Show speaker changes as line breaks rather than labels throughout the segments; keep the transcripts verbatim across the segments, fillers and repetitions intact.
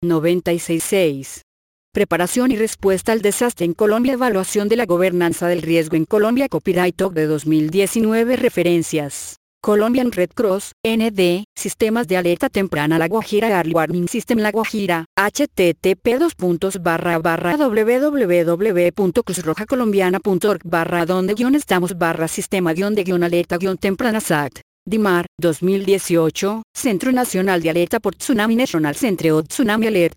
noventa y seis punto seis. Preparación y respuesta al desastre en Colombia. Evaluación de la gobernanza del riesgo en Colombia. Copyright Talk de dos mil diecinueve. Referencias: Colombian Red Cross, N D, Sistemas de Alerta Temprana La Guajira, Early Warning System La Guajira, http dos puntos barra barra www punto cruz roja colombiana punto org barra donde guión estamos barra sistema guión de guión alerta guión temprana S A C. DIMAR, dos mil dieciocho, Centro Nacional de Alerta por Tsunami National Center of Tsunami Alert,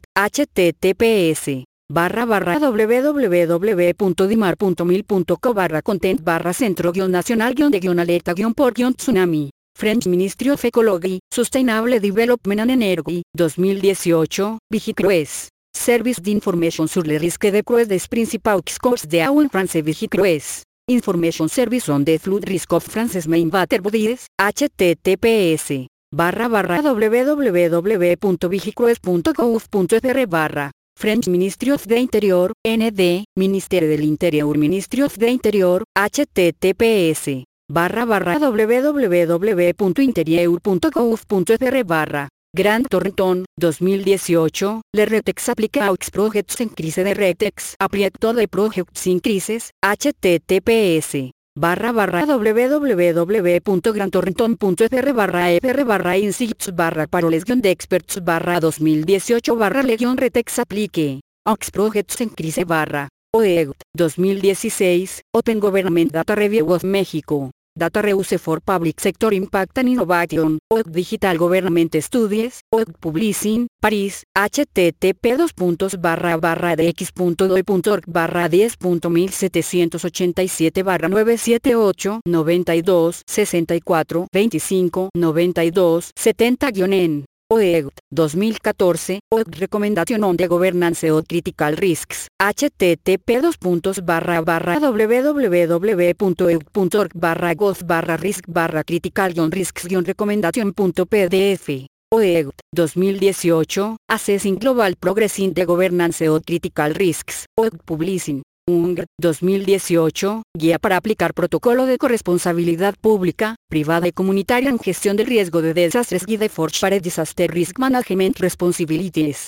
https barra barra www punto dimar punto mil punto co barra content barra centro guión nacional guión de guión alerta guión por guión tsunami. French Ministry of Ecology, Sustainable Development and Energy, dos mil dieciocho, Vigicrues. Service d'Information sur les risques de crues des principaux causes de eau en France. Vigicrues. Information Service on the Flood Risk of France's Main Water Bodies, https barra barra www punto vigicrues punto gov punto fr barra French Ministry of the Interior, N D, Ministerio del Interior Ministry of the Interior, https barra barra www punto interieur punto gov punto fr barra Grant Thornton, dos mil dieciocho, le Retex applica aux projects en crise de Retex applied to the projects in crisis, https barra barra www punto grant thornton punto fr barra fr barra insights barra paroles guión de experts barra dos mil dieciocho barra legion Retex applique aux projects en crise barra O E G T, dos mil dieciséis, Open Government Data Review of Mexico. Data Reuse for Public Sector Impact and Innovation, O E G Digital Government Studies, O E G Publishing, París, http dos puntos barra barra dx punto doe punto org barra diez punto mil setecientos ochenta y siete barra novecientos setenta y ocho noventa y dos sesenta y cuatro veinticinco noventa y dos setenta guión en O E G T, dos mil catorce, O E G Recommendation on the Governance of Critical Risks, http dos puntos barra barra www punto e g punto org barra gov barra risk barra critical risks recommendation punto pdf. O E G T, dos mil dieciocho, Assessing Global Progress in the Governance of Critical Risks, O E G Publishing. U N G, dos mil dieciocho, Guía para aplicar protocolo de corresponsabilidad pública, privada y comunitaria en gestión del riesgo de desastres. Guide for Shared Disaster Risk Management Responsibilities,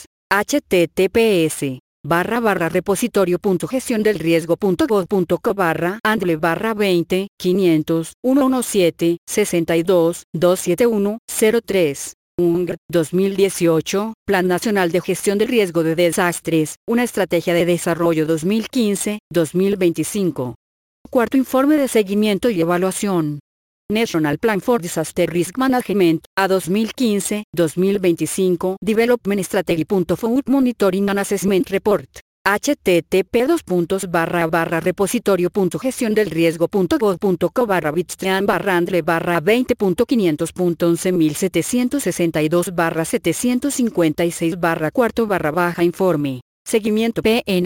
https barra barra repositorio punto gestión del riesgo punto gov punto co barra andle barra veinte quinientos ciento diecisiete sesenta y dos doscientos setenta y uno cero tres. U N G, dos mil dieciocho, Plan Nacional de Gestión del Riesgo de Desastres, una estrategia de desarrollo dos mil quince a dos mil veinticinco. Cuarto informe de seguimiento y evaluación. National Plan for Disaster Risk Management, a dos mil quince a dos mil veinticinco, Development Strategy. Food Monitoring and Assessment Report. http dos puntos barra barra repositorio punto gestión del riesgo punto gov punto co barra bitstream barra andle barra veinte punto quinientos punto once mil setecientos sesenta y dos barra setecientos cincuenta y seis barra cuarto barra baja informe. Seguimiento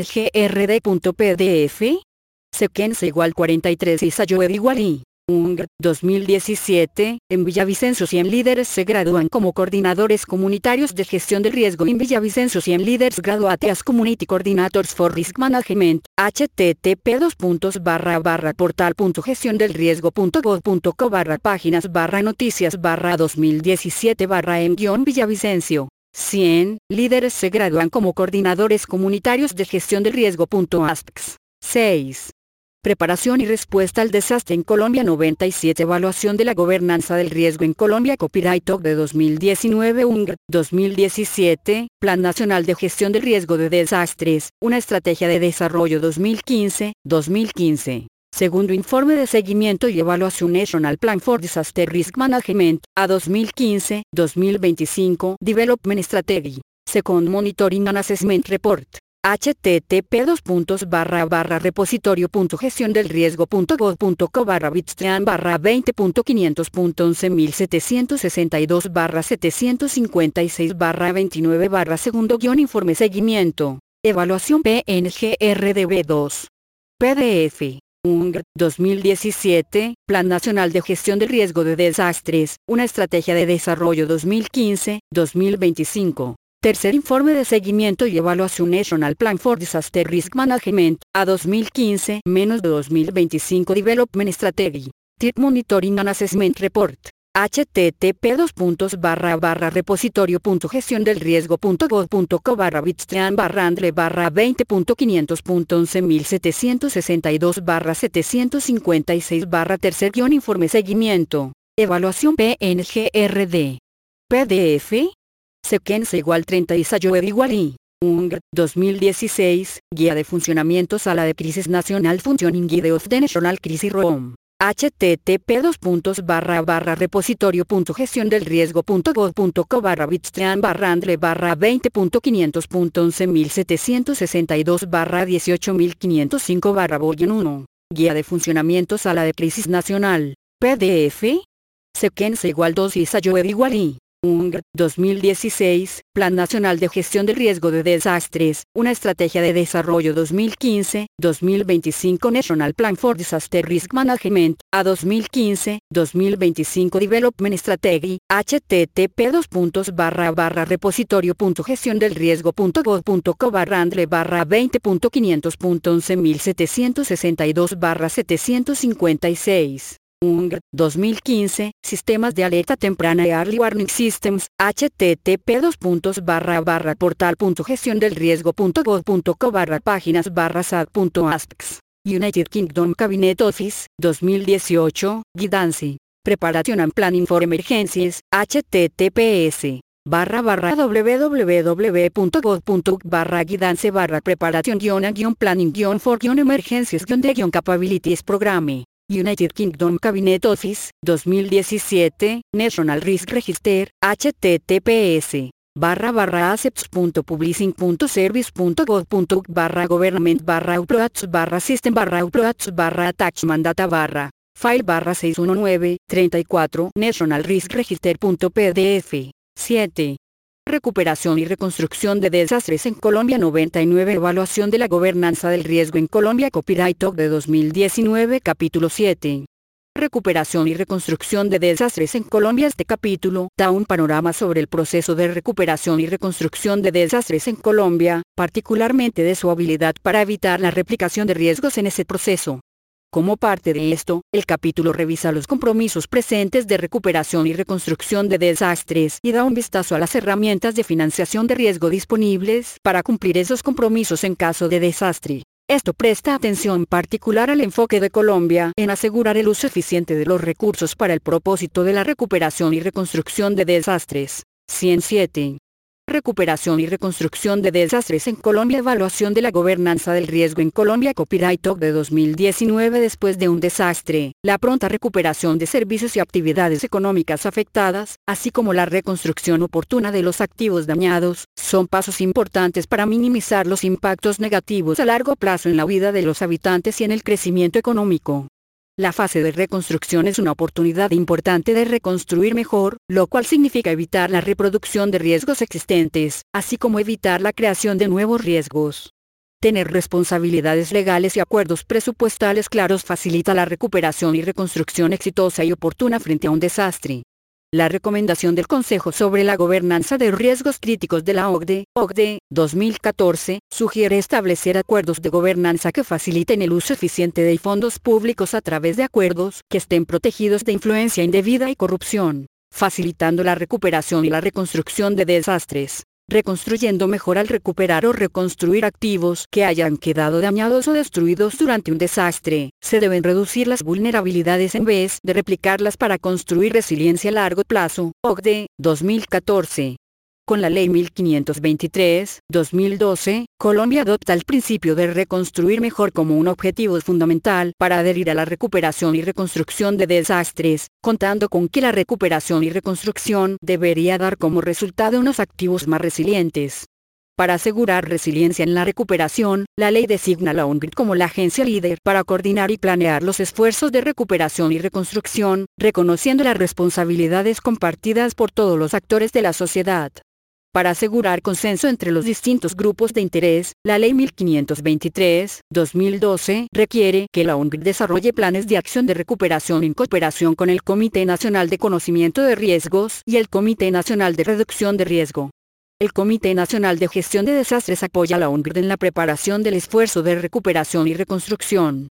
pngrd.pdf. Sequence igual cuarenta y tres y Sayoed igual y. U N G, dos mil diecisiete, en Villavicencio cien líderes se gradúan como coordinadores comunitarios de gestión del riesgo. En Villavicencio cien líderes graduate as Community Coordinators for Risk Management, http dos puntos barra barra portal punto gestión del riesgo punto gov punto co barra páginas barra noticias barra dos mil diecisiete barra en guión Villavicencio. cien líderes se gradúan como coordinadores comunitarios de gestión del riesgo. Asks. seis. Preparación y respuesta al desastre en Colombia. noventa y siete. Evaluación de la gobernanza del riesgo en Colombia. Copyright Talk de dos mil diecinueve. U N G, dos mil diecisiete, Plan Nacional de Gestión del Riesgo de Desastres, una estrategia de desarrollo dos mil quince a dos mil quince. Segundo informe de seguimiento y evaluación National Plan for Disaster Risk Management, a dos mil quince a dos mil veinticinco, Development Strategy. Second Monitoring and Assessment Report. http dos puntos barra barra repositorio punto gestión del riesgo punto gov punto co barra bitstream barra veinte punto quinientos punto once mil setecientos sesenta y dos barra setecientos cincuenta y seis barra veintinueve barra segundo guión informe seguimiento. Evaluación pngrd dos. pdf. U N G, dos mil diecisiete, Plan Nacional de Gestión del Riesgo de Desastres, una estrategia de desarrollo dos mil quince a dos mil veinticinco. Tercer informe de seguimiento y evaluación National Plan for Disaster Risk Management, a dos mil quince a dos mil veinticinco Development Strategy. T I R Monitoring and Assessment Report. H T T P dos puntos barra barra repositorio punto gestión del riesgo punto gov punto co barra bitstream barra andre barra veinte punto quinientos punto once mil setecientos sesenta y dos barra setecientos cincuenta y seis barra tercer guión informe seguimiento. Evaluación P N G R D. P D F. Sequence igual treinta y Sayoed igual I. U N G R dos mil dieciséis, Guía de Funcionamiento Sala de Crisis Nacional Functioning Guide of the National Crisis Room. H T T P dos puntos barra barra repositorio punto gestión del riesgo punto gov punto co barra bitstream barra andre barra veinte punto quinientos punto once mil setecientos sesenta y dos barra dieciocho mil quinientos cinco barra volumen uno. Guía de Funcionamiento Sala de Crisis Nacional. P D F. Sequence igual dos y Sayoed igual I. U N G R dos mil dieciséis, Plan Nacional de Gestión del Riesgo de Desastres, una estrategia de desarrollo dos mil quince a dos mil veinticinco National Plan for Disaster Risk Management, a dos mil quince a dos mil veinticinco Development Strategy, H T T P dos puntos barra barra repositorio punto gestión del riesgo punto gov punto co barra andre barra veinte punto quinientos punto once mil setecientos sesenta y dos barra setecientos cincuenta y seis. U N G R dos mil quince, Sistemas de Alerta Temprana y Early Warning Systems, H T T P dos puntos barra barra portal punto gestión del riesgo punto gov punto co barra páginas barra sat punto asks. United Kingdom Cabinet Office, dos mil dieciocho, Guidance. Preparation and Planning for Emergencies, H T T P S. barra barra www punto gov punto uk barra guidance barra preparación guión a guión planning guión for guión emergencias guión de guión capabilities programe. United Kingdom Cabinet Office, dos mil diecisiete, National Risk Register, H T T P S. barra barra assets punto publishing punto service punto gov punto uk barra government barra uploads barra system barra uploads barra attachment data barra file barra seiscientos diecinueve, treinta y cuatro National Risk Register punto P D F. siete. Recuperación y reconstrucción de desastres en Colombia noventa y nueve Evaluación de la gobernanza del riesgo en Colombia Copyright Talk de dos mil diecinueve Capítulo siete. Recuperación y reconstrucción de desastres en Colombia. Este capítulo da un panorama sobre el proceso de recuperación y reconstrucción de desastres en Colombia, particularmente de su habilidad para evitar la replicación de riesgos en ese proceso. Como parte de esto, el capítulo revisa los compromisos presentes de recuperación y reconstrucción de desastres y da un vistazo a las herramientas de financiación de riesgo disponibles para cumplir esos compromisos en caso de desastre. Esto presta atención particular al enfoque de Colombia en asegurar el uso eficiente de los recursos para el propósito de la recuperación y reconstrucción de desastres. ciento siete. Recuperación y reconstrucción de desastres en Colombia. Evaluación de la gobernanza del riesgo en Colombia Copyright Talk de dos mil diecinueve. Después de un desastre, la pronta recuperación de servicios y actividades económicas afectadas, así como la reconstrucción oportuna de los activos dañados, son pasos importantes para minimizar los impactos negativos a largo plazo en la vida de los habitantes y en el crecimiento económico. La fase de reconstrucción es una oportunidad importante de reconstruir mejor, lo cual significa evitar la reproducción de riesgos existentes, así como evitar la creación de nuevos riesgos. Tener responsabilidades legales y acuerdos presupuestales claros facilita la recuperación y reconstrucción exitosa y oportuna frente a un desastre. La recomendación del Consejo sobre la gobernanza de riesgos críticos de la O C D E, O C D E, dos mil catorce, sugiere establecer acuerdos de gobernanza que faciliten el uso eficiente de fondos públicos a través de acuerdos que estén protegidos de influencia indebida y corrupción, facilitando la recuperación y la reconstrucción de desastres. Reconstruyendo mejor. Al recuperar o reconstruir activos que hayan quedado dañados o destruidos durante un desastre, se deben reducir las vulnerabilidades en vez de replicarlas para construir resiliencia a largo plazo. O C D E, dos mil catorce. Con la Ley mil quinientos veintitrés, dos mil doce, Colombia adopta el principio de reconstruir mejor como un objetivo fundamental para adherir a la recuperación y reconstrucción de desastres, contando con que la recuperación y reconstrucción debería dar como resultado unos activos más resilientes. Para asegurar resiliencia en la recuperación, la ley designa a la O N G R como la agencia líder para coordinar y planear los esfuerzos de recuperación y reconstrucción, reconociendo las responsabilidades compartidas por todos los actores de la sociedad. Para asegurar consenso entre los distintos grupos de interés, la Ley mil quinientos veintitrés, dos mil doce requiere que la O N G R desarrolle planes de acción de recuperación en cooperación con el Comité Nacional de Conocimiento de Riesgos y el Comité Nacional de Reducción de Riesgo. El Comité Nacional de Gestión de Desastres apoya a la O N G R en la preparación del esfuerzo de recuperación y reconstrucción.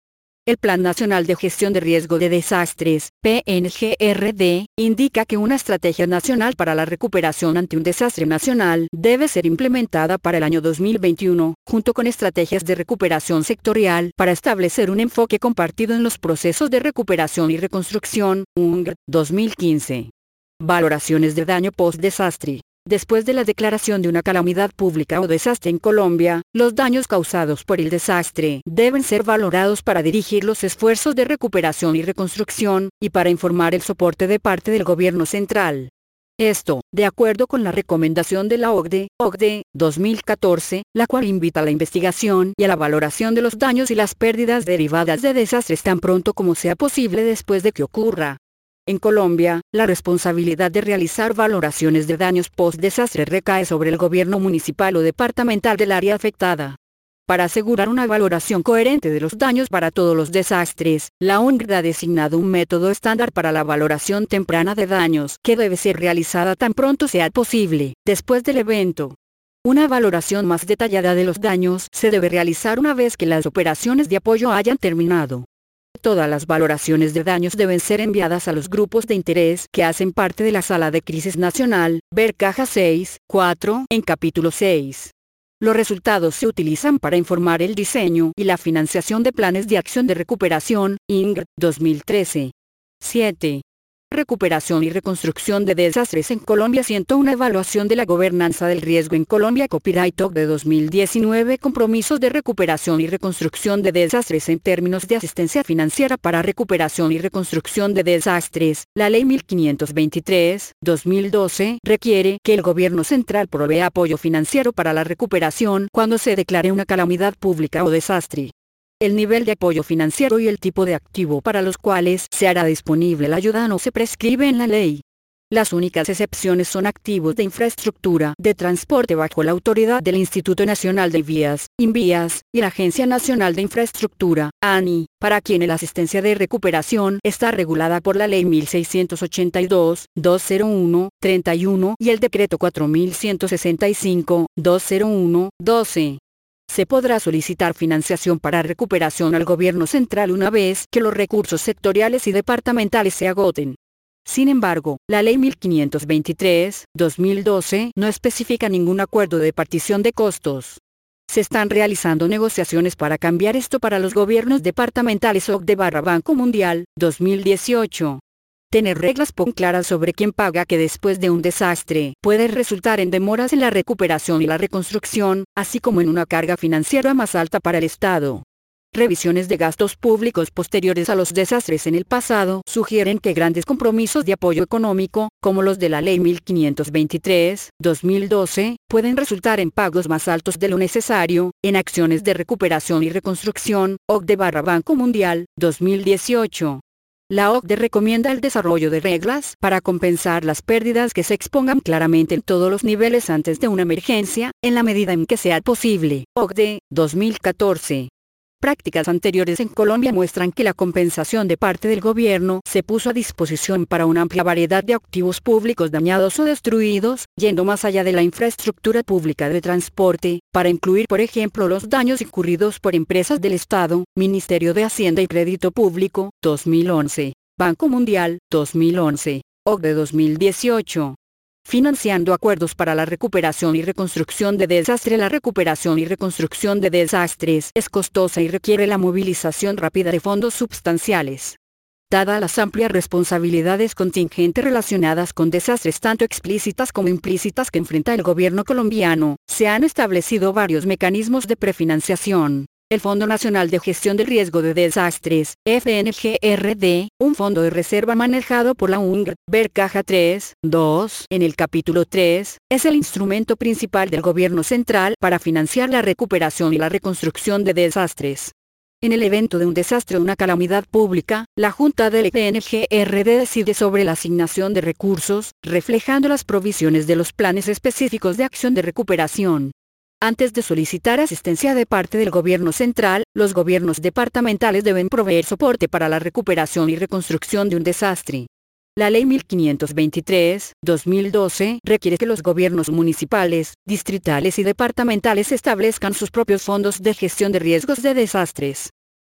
El Plan Nacional de Gestión de Riesgo de Desastres, P N G R D, indica que una estrategia nacional para la recuperación ante un desastre nacional debe ser implementada para el año dos mil veintiuno, junto con estrategias de recuperación sectorial para establecer un enfoque compartido en los procesos de recuperación y reconstrucción, U N R, dos mil quince. Valoraciones de daño post-desastre. Después de la declaración de una calamidad pública o desastre en Colombia, los daños causados por el desastre deben ser valorados para dirigir los esfuerzos de recuperación y reconstrucción, y para informar el soporte de parte del gobierno central. Esto, de acuerdo con la recomendación de la O C D E, O C D E, dos mil catorce, la cual invita a la investigación y a la valoración de los daños y las pérdidas derivadas de desastres tan pronto como sea posible después de que ocurra. En Colombia, la responsabilidad de realizar valoraciones de daños post-desastre recae sobre el gobierno municipal o departamental del área afectada. Para asegurar una valoración coherente de los daños para todos los desastres, la O N G R ha designado un método estándar para la valoración temprana de daños, que debe ser realizada tan pronto sea posible, después del evento. Una valoración más detallada de los daños se debe realizar una vez que las operaciones de apoyo hayan terminado. Todas las valoraciones de daños deben ser enviadas a los grupos de interés que hacen parte de la Sala de Crisis Nacional, ver caja seis, cuatro, en capítulo seis. Los resultados se utilizan para informar el diseño y la financiación de planes de acción de recuperación, I N G R, dos mil trece. siete. Recuperación y reconstrucción de desastres en Colombia. ciento uno Evaluación de la gobernanza del riesgo en Colombia. Copyright O C D E dos mil diecinueve. Compromisos de recuperación y reconstrucción de desastres en términos de asistencia financiera para recuperación y reconstrucción de desastres. La Ley mil quinientos veintitrés, dos mil doce, requiere que el gobierno central provea apoyo financiero para la recuperación cuando se declare una calamidad pública o desastre. El nivel de apoyo financiero y el tipo de activo para los cuales se hará disponible la ayuda no se prescribe en la ley. Las únicas excepciones son activos de infraestructura de transporte bajo la autoridad del Instituto Nacional de Vías, INVÍAS, y la Agencia Nacional de Infraestructura, A N I, para quienes la asistencia de recuperación está regulada por la Ley mil seiscientos ochenta y dos, doscientos uno, treinta y uno y el Decreto cuatro mil ciento sesenta y cinco, doscientos uno, doce. Se podrá solicitar financiación para recuperación al gobierno central una vez que los recursos sectoriales y departamentales se agoten. Sin embargo, la Ley mil quinientos veintitrés, dos mil doce no especifica ningún acuerdo de partición de costos. Se están realizando negociaciones para cambiar esto para los gobiernos departamentales. O C D E barra Banco Mundial, dos mil dieciocho. Tener reglas poco claras sobre quién paga que después de un desastre puede resultar en demoras en la recuperación y la reconstrucción, así como en una carga financiera más alta para el Estado. Revisiones de gastos públicos posteriores a los desastres en el pasado sugieren que grandes compromisos de apoyo económico, como los de la Ley mil quinientos veintitrés, dos mil doce, pueden resultar en pagos más altos de lo necesario, en acciones de recuperación y reconstrucción. O C D E barra Banco Mundial, dos mil dieciocho. La O C D E recomienda el desarrollo de reglas para compensar las pérdidas que se expongan claramente en todos los niveles antes de una emergencia, en la medida en que sea posible. O C D E, dos mil catorce. Prácticas anteriores en Colombia muestran que la compensación de parte del gobierno se puso a disposición para una amplia variedad de activos públicos dañados o destruidos, yendo más allá de la infraestructura pública de transporte, para incluir por ejemplo los daños incurridos por empresas del Estado, Ministerio de Hacienda y Crédito Público, dos mil once, Banco Mundial, dos mil once, O C D E dos mil dieciocho. Financiando acuerdos para la recuperación y reconstrucción de desastres. La recuperación y reconstrucción de desastres es costosa y requiere la movilización rápida de fondos sustanciales. Dadas las amplias responsabilidades contingentes relacionadas con desastres tanto explícitas como implícitas que enfrenta el gobierno colombiano, se han establecido varios mecanismos de prefinanciación. El Fondo Nacional de Gestión del Riesgo de Desastres, F N G R D, un fondo de reserva manejado por la U N G R, ver caja tres, dos, en el capítulo tres, es el instrumento principal del gobierno central para financiar la recuperación y la reconstrucción de desastres. En el evento de un desastre o una calamidad pública, la Junta del F N G R D decide sobre la asignación de recursos, reflejando las provisiones de los planes específicos de acción de recuperación. Antes de solicitar asistencia de parte del gobierno central, los gobiernos departamentales deben proveer soporte para la recuperación y reconstrucción de un desastre. La Ley mil quinientos veintitrés, dos mil doce, requiere que los gobiernos municipales, distritales y departamentales establezcan sus propios fondos de gestión de riesgos de desastres.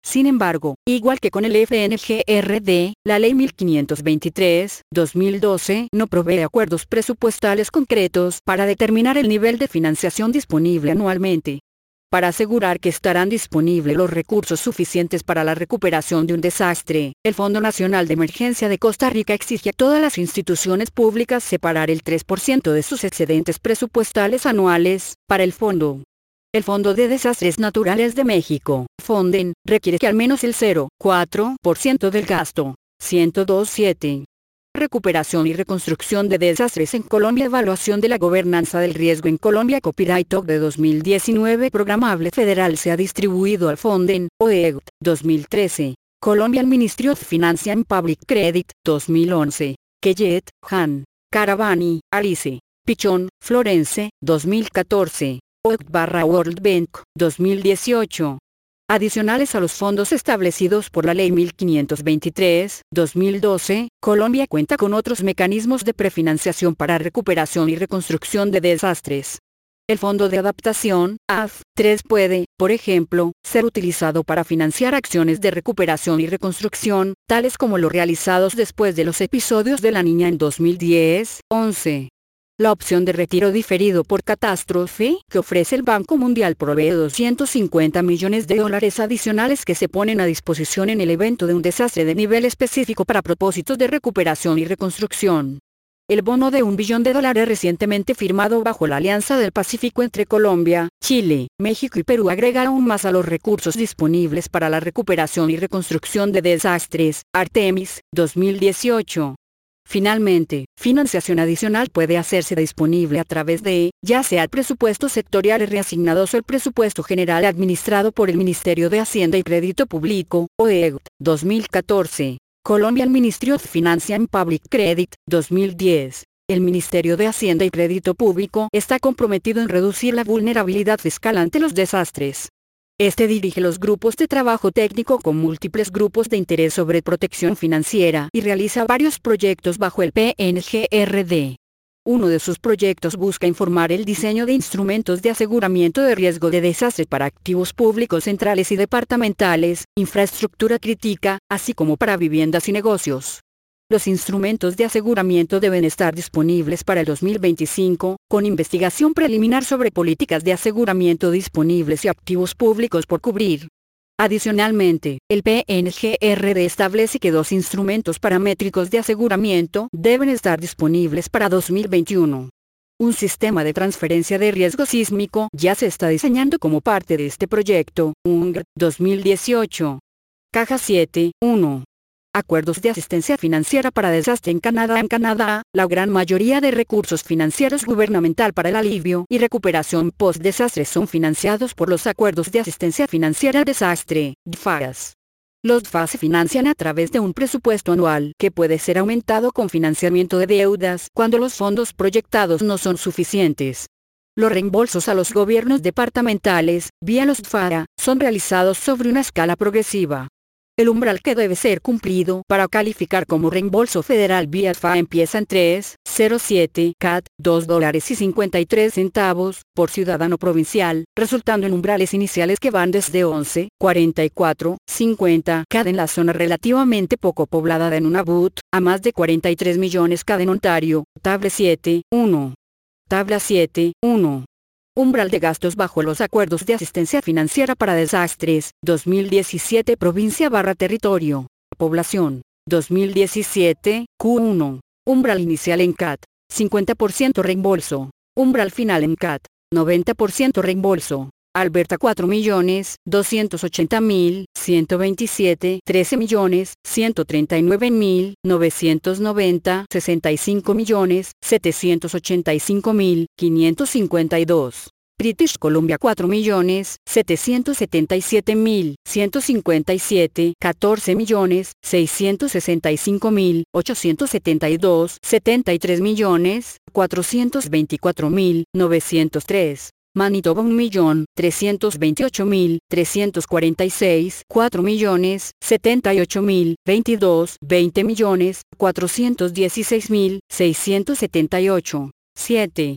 Sin embargo, igual que con el F N G R D, la Ley mil quinientos veintitrés, dos mil doce no provee acuerdos presupuestales concretos para determinar el nivel de financiación disponible anualmente. Para asegurar que estarán disponibles los recursos suficientes para la recuperación de un desastre, el Fondo Nacional de Emergencia de Costa Rica exige a todas las instituciones públicas separar el tres por ciento de sus excedentes presupuestales anuales para el fondo. El Fondo de Desastres Naturales de México, Fonden, requiere que al menos el cero punto cuatro por ciento del gasto. ciento dos punto siete. Recuperación y reconstrucción de desastres en Colombia. Evaluación de la gobernanza del riesgo en Colombia. Copyright Talk de dos mil diecinueve. Programable federal se ha distribuido al Fonden, O E C T, dos mil trece. Colombian Ministry of Finance and Public Credit, dos mil once. Kellet, Han. Caravani, Alice. Pichón, Florence, dos mil catorce. O E C T barra World Bank, dos mil dieciocho. Adicionales a los fondos establecidos por la Ley mil quinientos veintitrés, dos mil doce, Colombia cuenta con otros mecanismos de prefinanciación para recuperación y reconstrucción de desastres. El Fondo de Adaptación, A F tres puede, por ejemplo, ser utilizado para financiar acciones de recuperación y reconstrucción, tales como los realizados después de los episodios de La Niña en dos mil diez once. La opción de retiro diferido por catástrofe que ofrece el Banco Mundial provee doscientos cincuenta millones de dólares adicionales que se ponen a disposición en el evento de un desastre de nivel específico para propósitos de recuperación y reconstrucción. El bono de un billón de dólares recientemente firmado bajo la Alianza del Pacífico entre Colombia, Chile, México y Perú agrega aún más a los recursos disponibles para la recuperación y reconstrucción de desastres, Artemis, dos mil dieciocho. Finalmente, financiación adicional puede hacerse disponible a través de, ya sea el presupuesto sectorial reasignados o el presupuesto general administrado por el Ministerio de Hacienda y Crédito Público, O E C T, dos mil catorce. Colombian Ministry of Finance and Public Credit, dos mil diez. El Ministerio de Hacienda y Crédito Público está comprometido en reducir la vulnerabilidad fiscal ante los desastres. Este dirige los grupos de trabajo técnico con múltiples grupos de interés sobre protección financiera y realiza varios proyectos bajo el P N G R D. Uno de sus proyectos busca informar el diseño de instrumentos de aseguramiento de riesgo de desastre para activos públicos centrales y departamentales, infraestructura crítica, así como para viviendas y negocios. Los instrumentos de aseguramiento deben estar disponibles para el dos mil veinticinco, con investigación preliminar sobre políticas de aseguramiento disponibles y activos públicos por cubrir. Adicionalmente, el P N G R D establece que dos instrumentos paramétricos de aseguramiento deben estar disponibles para dos mil veintiuno. Un sistema de transferencia de riesgo sísmico ya se está diseñando como parte de este proyecto, U N G, dos mil dieciocho. Caja siete, uno. Acuerdos de asistencia financiera para desastre en Canadá. En Canadá, la gran mayoría de recursos financieros gubernamental para el alivio y recuperación post-desastre son financiados por los acuerdos de asistencia financiera al desastre, D F A S. Los D F A S se financian a través de un presupuesto anual que puede ser aumentado con financiamiento de deudas cuando los fondos proyectados no son suficientes. Los reembolsos a los gobiernos departamentales, vía los D F A, son realizados sobre una escala progresiva. El umbral que debe ser cumplido para calificar como reembolso federal vía D F A empieza en tres punto cero siete C A D, dos dólares y cincuenta y tres centavos, por ciudadano provincial, resultando en umbrales iniciales que van desde once, cuarenta y cuatro, cincuenta C A D en la zona relativamente poco poblada de Nunavut, a más de cuarenta y tres millones C A D en Ontario. Tabla siete, uno. Tabla siete, uno. Umbral de gastos bajo los acuerdos de asistencia financiera para desastres, dos mil diecisiete provincia barra territorio, población, dos mil diecisiete, Q uno. Umbral inicial en C A D, cincuenta por ciento reembolso. Umbral final en C A D, noventa por ciento reembolso. Alberta cuatro millones, doscientos ochenta mil, ciento veintisiete, trece millones, ciento treinta y nueve mil, novecientos noventa, sesenta y cinco millones, setecientos ochenta y cinco mil, quinientos cincuenta y dos. British Columbia cuatro millones, setecientos setenta y siete mil, ciento cincuenta y siete, catorce millones, seiscientos sesenta y cinco mil, ochocientos setenta y dos, setenta y tres millones, cuatrocientos veinticuatro mil, novecientos tres. Manitoba un millón, trescientos veintiocho mil, trescientos cuarenta y seis, cuatro millones, setenta y ocho mil, veintidós, veinte millones, cuatrocientos dieciséis mil, seiscientos setenta y ocho, siete.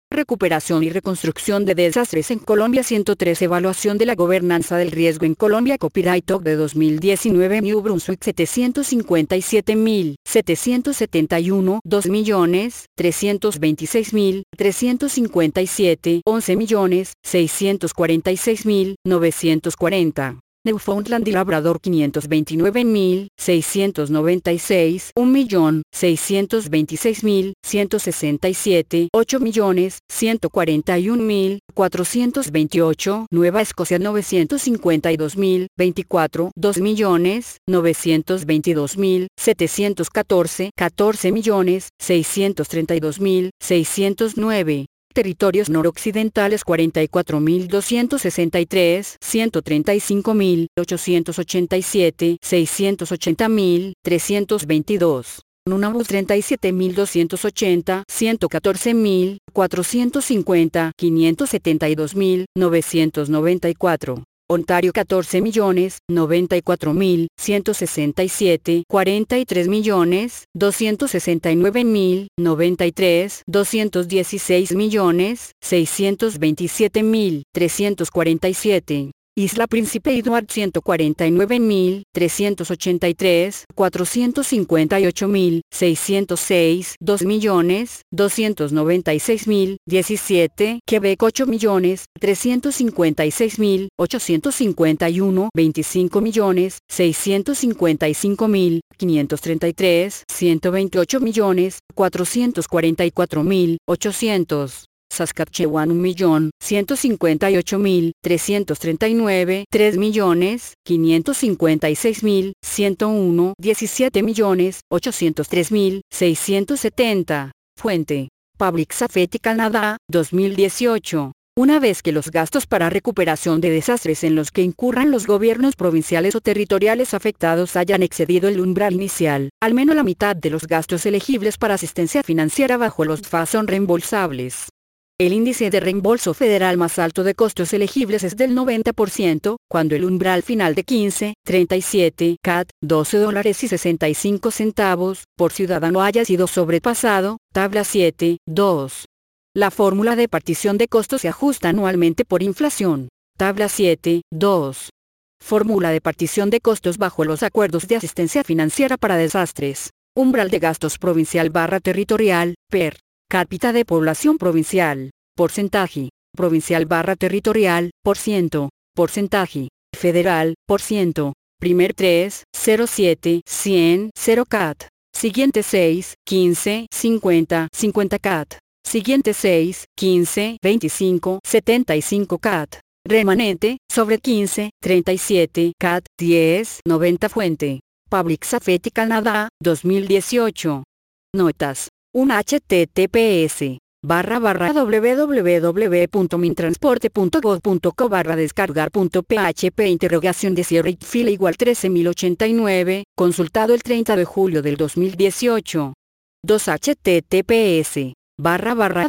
Recuperación y reconstrucción de desastres en Colombia. Ciento tres Evaluación de la gobernanza del riesgo en Colombia. Copyright Talk de dos mil diecinueve. New Brunswick setecientos cincuenta y siete mil setecientos setenta y uno, dos millones trescientos veintiséis mil trescientos cincuenta y siete, once millones seiscientos cuarenta y seis mil novecientos cuarenta. Newfoundland y Labrador quinientos veintinueve mil seiscientos noventa y seis, un millón seiscientos veintiséis mil ciento sesenta y siete, ocho millones ciento cuarenta y un mil cuatrocientos veintiocho. Nueva Escocia novecientos cincuenta y dos mil veinticuatro, dos millones novecientos veintidós mil setecientos catorce, catorce millones seiscientos treinta y dos mil seiscientos nueve. Territorios noroccidentales cuarenta y cuatro mil doscientos sesenta y tres, ciento treinta y cinco mil ochocientos ochenta y siete, seiscientos ochenta mil trescientos veintidós. Nunavut treinta y siete mil doscientos ochenta, ciento catorce mil cuatrocientos cincuenta, quinientos setenta y dos mil novecientos noventa y cuatro. Ontario catorce millones noventa y cuatro mil ciento sesenta y siete, cuarenta y tres millones doscientos sesenta y nueve mil noventa y tres, doscientos dieciséis millones seiscientos veintisiete mil trescientos cuarenta y siete. Isla Príncipe Edward ciento cuarenta y nueve mil trescientos ochenta y tres, cuatrocientos cincuenta y ocho mil seiscientos seis, dos millones doscientos noventa y seis mil diecisiete. Quebec ocho millones trescientos cincuenta y seis mil ochocientos cincuenta y uno, veinticinco millones seiscientos cincuenta y cinco mil quinientos treinta y tres, ciento veintiocho millones cuatrocientos cuarenta y cuatro mil ochocientos. Saskatchewan un millón ciento cincuenta y ocho mil trescientos treinta y nueve, tres millones quinientos cincuenta y seis mil ciento uno, diecisiete millones ochocientos tres mil seiscientos setenta. Fuente: Public Safety Canada, dos mil dieciocho. Una vez que los gastos para recuperación de desastres en los que incurran los gobiernos provinciales o territoriales afectados hayan excedido el umbral inicial, al menos la mitad de los gastos elegibles para asistencia financiera bajo los D F A son reembolsables. El índice de reembolso federal más alto de costos elegibles es del noventa por ciento, cuando el umbral final de quince, treinta y siete C A D, doce dólares y sesenta y cinco centavos, por ciudadano haya sido sobrepasado. Tabla siete, dos. La fórmula de partición de costos se ajusta anualmente por inflación. Tabla siete, dos. Fórmula de partición de costos bajo los acuerdos de asistencia financiera para desastres. Umbral de gastos provincial barra territorial, per cápita de población provincial. Porcentaje. Provincial barra territorial, por ciento. Porcentaje. Federal, por ciento. Primer tres, cero siete, cien, cero C A D. Siguiente seis, quince, cincuenta, cincuenta C A D. Siguiente seis, quince, veinticinco, setenta y cinco C A D. Remanente, sobre quince, treinta y siete C A D, diez, noventa. Fuente: Public Safety Canada, dos mil dieciocho. Notas. Un H T T P S barra barra www punto mintransporte punto gov punto co barra descargar punto php interrogación de cierre fila igual trece mil ochenta y nueve, consultado el treinta de julio del dos mil dieciocho. dos H T T P S barra barra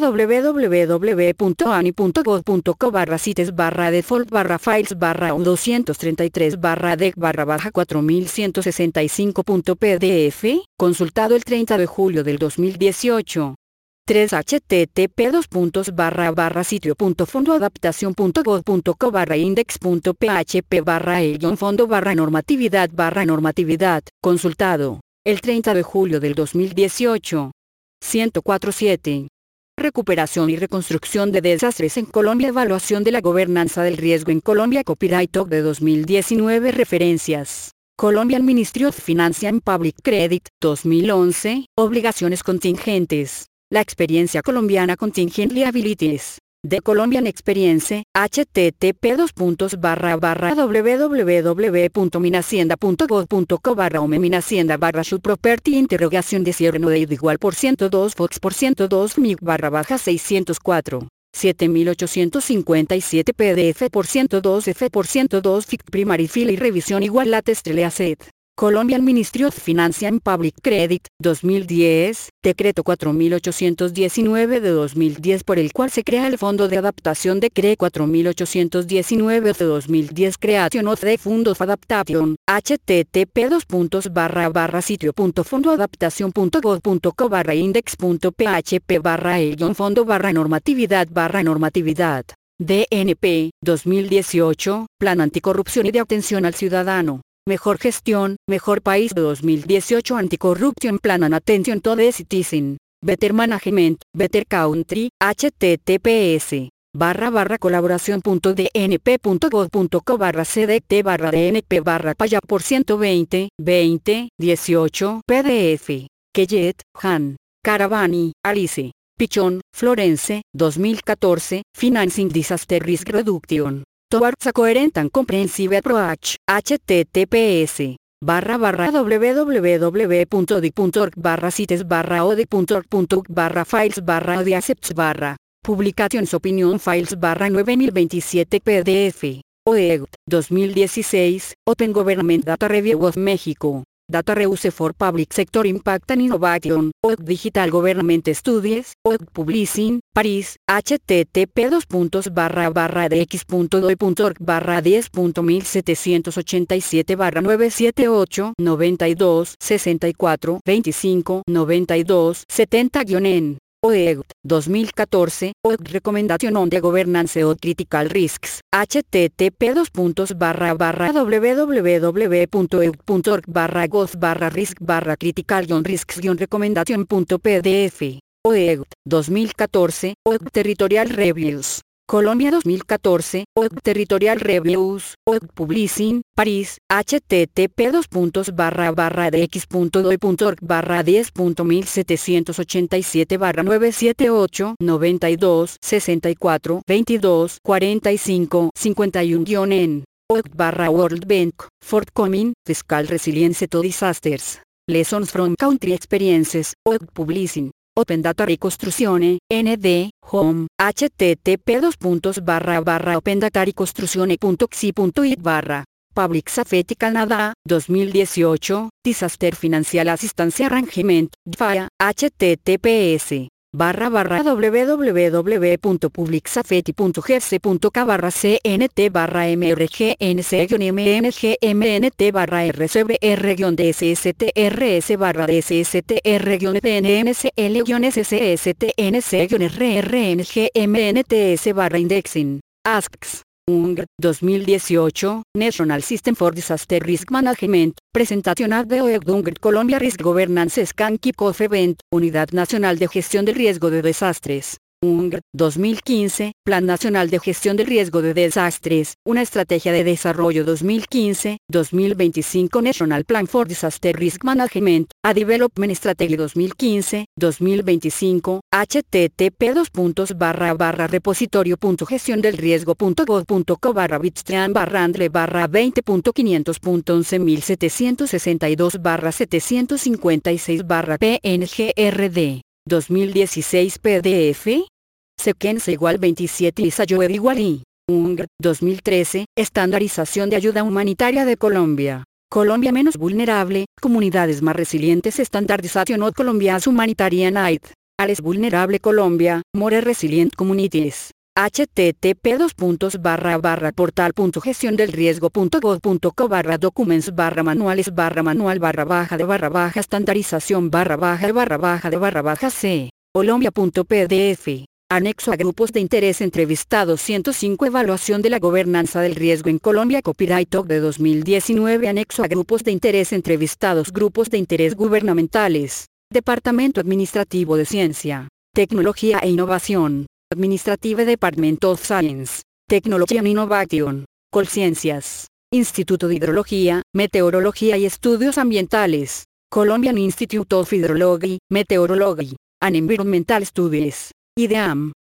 www punto ani punto gov punto co barra sites barra default barra files barra doscientos treinta y tres barra dec barra baja cuatro mil ciento sesenta y cinco punto p d f, consultado el treinta de julio del dos mil dieciocho. tres H T T P dos puntos barra barra sitio punto fondo adaptación punto gov punto co barra index punto php barra el guión fondo barra normatividad barra normatividad, consultado el treinta de julio del dos mil dieciocho. ciento cuatro punto siete. Recuperación y reconstrucción de desastres en Colombia. Evaluación de la gobernanza del riesgo en Colombia. Copyright Talk de dos mil diecinueve. Referencias: Colombian Ministry of Finance and Public Credit, dos mil once. Obligaciones contingentes. La experiencia colombiana Contingent Liabilities. The Colombian Experience, H T T P dos puntos barra barra www punto minhacienda punto gov punto co barra ome minhacienda barra should property interrogación de cierre no de igual por ciento dos fox por ciento dos mic barra baja seiscientos cuatro, siete mil ochocientos cincuenta y siete pdf por ciento dos f por ciento dos fic primary fila y revisión igual latest asset. Colombian Ministry of Finance and Public Credit, dos mil diez, Decreto cuatro mil ochocientos diecinueve de dos mil diez por el cual se crea el Fondo de Adaptación. Decreto cuatro mil ochocientos diecinueve de dos mil diez Creation of the Fund of Adaptation, http dos puntos barra barra sitio punto fondoadaptación punto gov punto co barra index punto php barra el guión fondo barra normatividad barra normatividad. D N P, dos mil dieciocho, Plan Anticorrupción y de Atención al Ciudadano. Mejor Gestión, Mejor País de dos mil dieciocho Anticorruption Plan and Attention to the Citizen. Better Management, Better Country, https barra barra colaboración punto dnp punto gov punto co barra cdt barra dnp barra paya por ciento veinte, veinte, dieciocho pdf. Kellet, Han. Caravani, Alice. Pichón, Florence, dos mil catorce, Financing Disaster Risk Reduction. Towards a Coherent and Comprehensive Approach, https barra barra www punto dic punto org barra sites barra odic punto org punto uk barra files barra odiaccepts barra publications opinion files barra nueve mil veintisiete pdf. O E G T, dos mil dieciséis, Open Government Data Review of Mexico. Data Reuse for Public Sector Impact and Innovation, O E G T Digital Government Studies, O E G T Publishing, París, http dos puntos barra barra dx punto doi punto org barra diez punto mil setecientos ochenta y siete barra novecientos setenta y ocho, noventa y dos, sesenta y cuatro, veinticinco, noventa y dos, setenta en. O E G T, dos mil catorce, O E G T Recommendation on the Governance of Critical Risks, http dos puntos barra barra www punto e g t punto org barra gov barra risk barra critical risks recommendation punto pdf. O E G T, dos mil catorce, O E G T Territorial Reviews. Colombia dos mil catorce, O E G T Territorial Reviews, O E G T Publishing, París, http dos puntos barra barra dx punto doi punto org barra diez punto mil setecientos ochenta y siete barra novecientos setenta y ocho, noventa y dos, sesenta y cuatro, veintidós, cuarenta y cinco, cincuenta y uno en. O E G T barra World Bank, Forthcoming, Fiscal Resilience to Disasters. Lessons from Country Experiences, O E G T Publishing. Open Data Ricostruzione, N D, Home, http dos puntos barra barra open data ricostruzione punto xi punto it barra Public Safety Canada, dos mil dieciocho, Disaster Financial Assistance Arrangement, D F A A, https barra barra www punto public safety punto g c punto k barra cnt barra mrgncmngmnt barra rcbr-dssTrs barra dssTR-pnsl-scsTNC-rrngmnts barra indexing. Asks. U N G R, dos mil dieciocho, National System for Disaster Risk Management, presentación at the O E G T U N G R Colombia Risk Governance Scan Kick-Off Event, Unidad Nacional de Gestión del Riesgo de Desastres. U N G R, dos mil quince, Plan Nacional de Gestión del Riesgo de Desastres, una estrategia de desarrollo dos mil quince, dos mil veinticinco National Plan for Disaster Risk Management, a Development Strategy dos mil quince, dos mil veinticinco, http dos puntos barra barra repositorio punto gestión del riesgo punto gov punto co barra bitstream barra andre barra veinte punto quinientos punto once mil setecientos sesenta y dos barra setecientos cincuenta y seis barra pngrd. dos mil dieciséis P D F. Sequence igual veintisiete y Sayoed igual I. U N G R, dos mil trece, Estandarización de Ayuda Humanitaria de Colombia. Colombia menos vulnerable, comunidades más resilientes. Standardization of Colombia's Humanitarian Aid. Ales vulnerable Colombia, more resilient communities. http dos puntos barra barra portal punto gestión del riesgo punto gov punto co barra documents barra manuales barra manual barra baja de barra baja estandarización barra baja de barra baja de barra baja c. Colombia punto p d f. Anexo a grupos de interés entrevistados ciento cinco Evaluación de la gobernanza del riesgo en Colombia Copyright Talk de dos mil diecinueve. Anexo a grupos de interés entrevistados grupos de interés gubernamentales. Departamento Administrativo de Ciencia, Tecnología e Innovación. Administrative Department of Science, Technology and Innovation, Colciencias, Instituto de Hidrología, Meteorología y Estudios Ambientales, Colombian Institute of Hydrology, Meteorology, and Environmental Studies, I D E A M.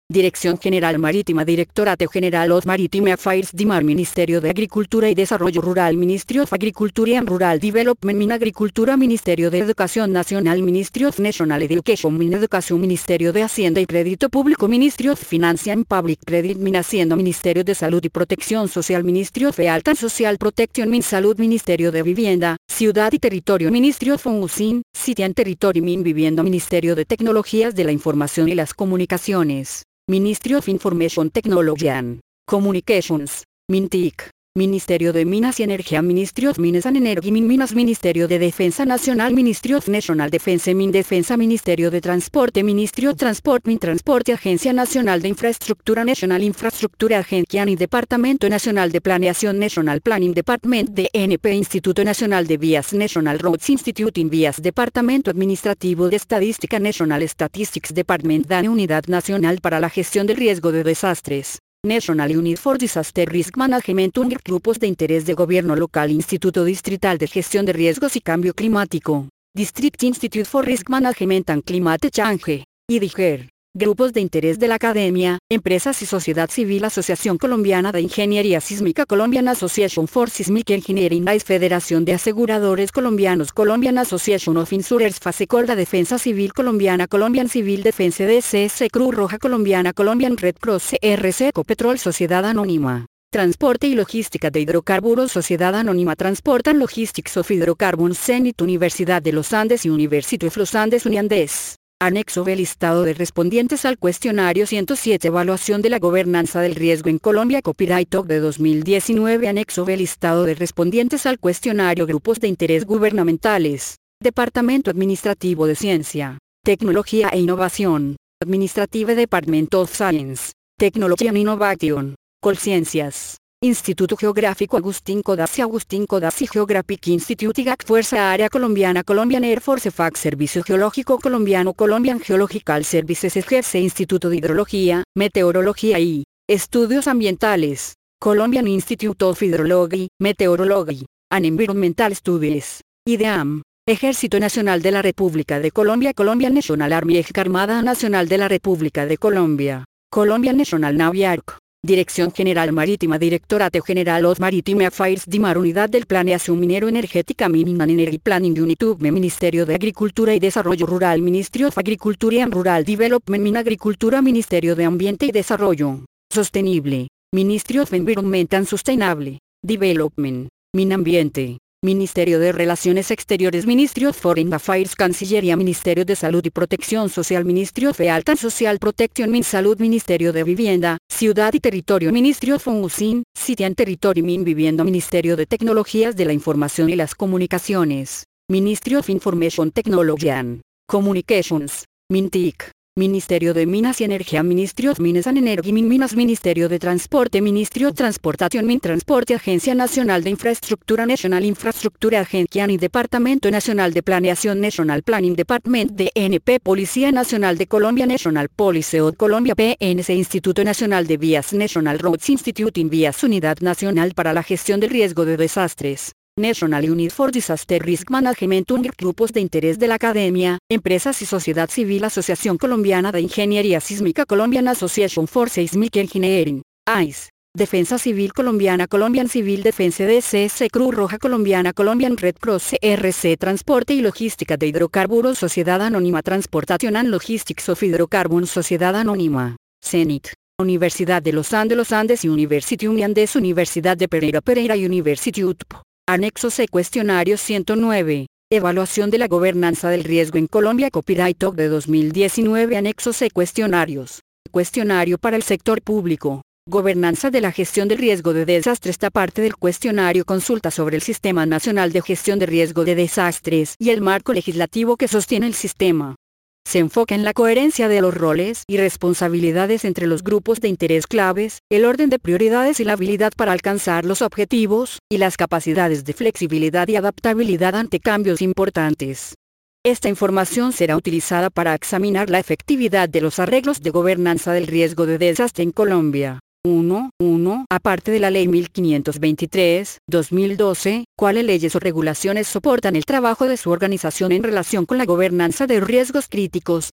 Dirección General Marítima Directorate General of Maritime Affairs D I M A R Ministerio de Agricultura y Desarrollo Rural Ministry of Agriculture and Rural Development Min Agricultura Ministerio de Educación Nacional Ministry of National Education Min Educación Ministerio de Hacienda y Crédito Público Ministry of Finance and Public Credit Min Hacienda Ministerio de Salud y Protección Social Ministry of Health and Social Protection Min Salud Ministerio de Vivienda, Ciudad y Territorio Ministry of Housing, City and Territory Min Vivienda Ministerio de Tecnologías de la Información y las Comunicaciones, Ministry of Information Technology and Communications, MINTIC, Ministerio de Minas y Energía Ministry of Mines and Energy Min Minas Ministerio de Defensa Nacional Ministry of National Defense Min Defensa Ministerio de Transporte Ministry of Transport Min Transporte Agencia Nacional de Infraestructura National Infrastructure Agencia y Departamento Nacional de Planeación National Planning Department D N P Instituto Nacional de Vías National Roads Institute in Vías Departamento Administrativo de Estadística National Statistics Department D A N E Unidad Nacional para la Gestión del Riesgo de Desastres National Unit for Disaster Risk Management U N R, Grupos de Interés de Gobierno Local Instituto Distrital de Gestión de Riesgos y Cambio Climático, District Institute for Risk Management and Climate Change, I D I G E R, Grupos de Interés de la Academia, Empresas y Sociedad Civil Asociación Colombiana de Ingeniería Sísmica Colombian Association for Seismic Engineering A I S Federación de Aseguradores Colombianos Colombian Association of Insurers FASECOL La Defensa Civil Colombiana Colombian Civil Defense D C S Cruz Roja Colombiana Colombian Red Cross C R C Ecopetrol Sociedad Anónima Transporte y Logística de Hidrocarburos Sociedad Anónima Transport and Logistics of Hydrocarbons Zenit Universidad de los Andes y University of los Andes Uniandes. Anexo B. Listado de respondientes al cuestionario ciento siete. Evaluación de la gobernanza del riesgo en Colombia. Copyright Talk de dos mil diecinueve. Anexo B. Listado de respondientes al cuestionario. Grupos de interés gubernamentales. Departamento Administrativo de Ciencia, Tecnología e Innovación. Administrative Department of Science, Technology and Innovation. Colciencias. Instituto Geográfico Agustín Codazzi Agustín Codazzi Geographic Institute I G A C Fuerza Aérea Colombiana Colombian Air Force F A C Servicio Geológico Colombiano Colombian Geological Services E G E F C Instituto de Hidrología, Meteorología y Estudios Ambientales, Colombian Institute of Hydrology, Meteorology, and Environmental Studies, I D E A M, Ejército Nacional de la República de Colombia Colombian National Army E G C Armada Nacional de la República de Colombia, Colombian National Navy A R C. Dirección General Marítima Directorate General of Maritime Affairs D I M A R Unidad del Planeación Minero Energética Mining and Energy Planning Unit U B M E Ministerio de Agricultura y Desarrollo Rural Ministry of Agriculture and Rural Development Min Agricultura Ministerio de Ambiente y Desarrollo Sostenible, Ministry of Environment and Sustainable Development, Min Ambiente, Ministerio de Relaciones Exteriores Ministry of Foreign Affairs Cancillería Ministerio de Salud y Protección Social Ministry of Health and Social Protection Min Salud Ministerio de Vivienda, Ciudad y Territorio Ministry of Housing, City and Territory Min Vivienda Ministerio de Tecnologías de la Información y las Comunicaciones, Ministry of Information Technology and Communications, MINTIC, Ministerio de Minas y Energía Ministry of Mines and Energy Min Minas Ministerio de Transporte Ministry of Transportation Min Transporte Agencia Nacional de Infraestructura National Infrastructure Agencia y Departamento Nacional de Planeación National Planning Department D N P Policía Nacional de Colombia National Police of Colombia P N C Instituto Nacional de Vías National Roads Institute in Vías Unidad Nacional para la Gestión del Riesgo de Desastres National Unit for Disaster Risk Management U N R, Grupos de Interés de la Academia, Empresas y Sociedad Civil Asociación Colombiana de Ingeniería Sísmica Colombian Association for Seismic Engineering, A I S, Defensa Civil Colombiana Colombian Civil Defense D C S Cruz Roja Colombiana Colombian Red Cross C R C Transporte y Logística de Hidrocarburos Sociedad Anónima Transportation and Logistics of Hydrocarbons Sociedad Anónima, Zenit, Universidad de los Andes Los Andes y University Uniandes Universidad de Pereira Pereira University U T P. Anexo C. Cuestionario ciento nueve. Evaluación de la gobernanza del riesgo en Colombia. Copyright Talk de dos mil diecinueve. Anexo C. Cuestionarios. Cuestionario para el sector público. Gobernanza de la gestión del riesgo de desastre. Esta parte del cuestionario consulta sobre el Sistema Nacional de Gestión de Riesgo de Desastres y el marco legislativo que sostiene el sistema. Se enfoca en la coherencia de los roles y responsabilidades entre los grupos de interés claves, el orden de prioridades y la habilidad para alcanzar los objetivos, y las capacidades de flexibilidad y adaptabilidad ante cambios importantes. Esta información será utilizada para examinar la efectividad de los arreglos de gobernanza del riesgo de desastre en Colombia. uno. uno. Aparte de la Ley mil quinientos veintitrés, dos mil doce, ¿cuáles leyes o regulaciones soportan el trabajo de su organización en relación con la gobernanza de riesgos críticos?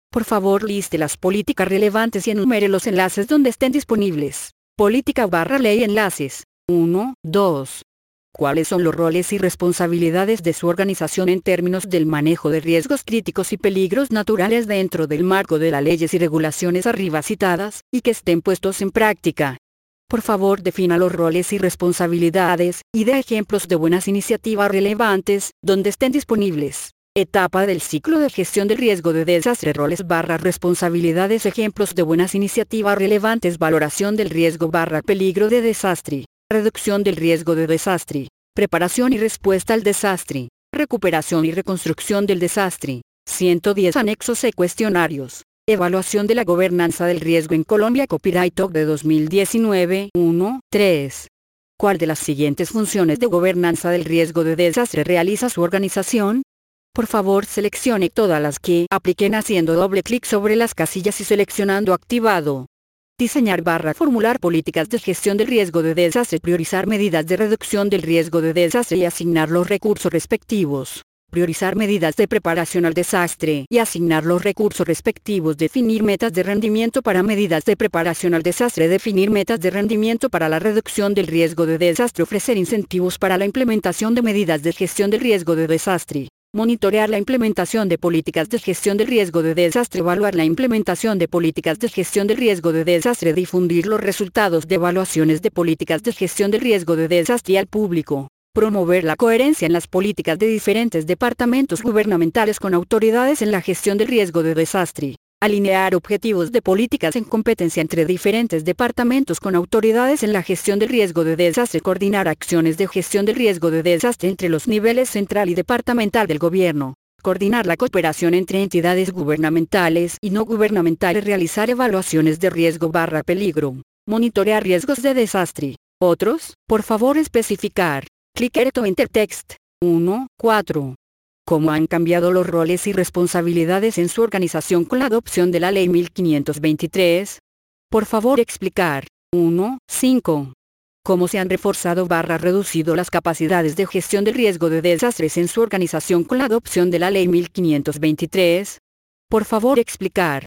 Por favor liste las políticas relevantes y enumere los enlaces donde estén disponibles. Política barra ley enlaces. uno, dos. ¿Cuáles son los roles y responsabilidades de su organización en términos del manejo de riesgos críticos y peligros naturales dentro del marco de las leyes y regulaciones arriba citadas, y que estén puestos en práctica? Por favor defina los roles y responsabilidades, y dé ejemplos de buenas iniciativas relevantes, donde estén disponibles. Etapa del ciclo de gestión del riesgo de desastre. Roles barra responsabilidades. Ejemplos de buenas iniciativas relevantes. Valoración del riesgo barra peligro de desastre. Reducción del riesgo de desastre. Preparación y respuesta al desastre. Recuperación y reconstrucción del desastre. ciento diez anexos e cuestionarios. Evaluación de la gobernanza del riesgo en Colombia. Copyright Talk de dos mil diecinueve. uno, tres. ¿Cuál de las siguientes funciones de gobernanza del riesgo de desastre realiza su organización? Por favor seleccione todas las que apliquen haciendo doble clic sobre las casillas y seleccionando activado. Diseñar barra formular políticas de gestión del riesgo de desastre. Priorizar medidas de reducción del riesgo de desastre y asignar los recursos respectivos. Priorizar medidas de preparación al desastre y asignar los recursos respectivos. Definir metas de rendimiento para medidas de preparación al desastre. Definir metas de rendimiento para la reducción del riesgo de desastre. Ofrecer incentivos para la implementación de medidas de gestión del riesgo de desastre. Monitorear la implementación de políticas de gestión del riesgo de desastre. Evaluar la implementación de políticas de gestión del riesgo de desastre. Difundir los resultados de evaluaciones de políticas de gestión del riesgo de desastre al público. Promover la coherencia en las políticas de diferentes departamentos gubernamentales con autoridades en la gestión del riesgo de desastre. Alinear objetivos de políticas en competencia entre diferentes departamentos con autoridades en la gestión del riesgo de desastre. Coordinar acciones de gestión del riesgo de desastre entre los niveles central y departamental del gobierno. Coordinar la cooperación entre entidades gubernamentales y no gubernamentales. Realizar evaluaciones de riesgo barra peligro. Monitorear riesgos de desastre. Otros, por favor especificar. Clic to Enter Text. uno, cuatro. ¿Cómo han cambiado los roles y responsabilidades en su organización con la adopción de la Ley mil quinientos veintitrés? Por favor explicar. uno, cinco. ¿Cómo se han reforzado barra reducido las capacidades de gestión del riesgo de desastres en su organización con la adopción de la Ley mil quinientos veintitrés? Por favor explicar.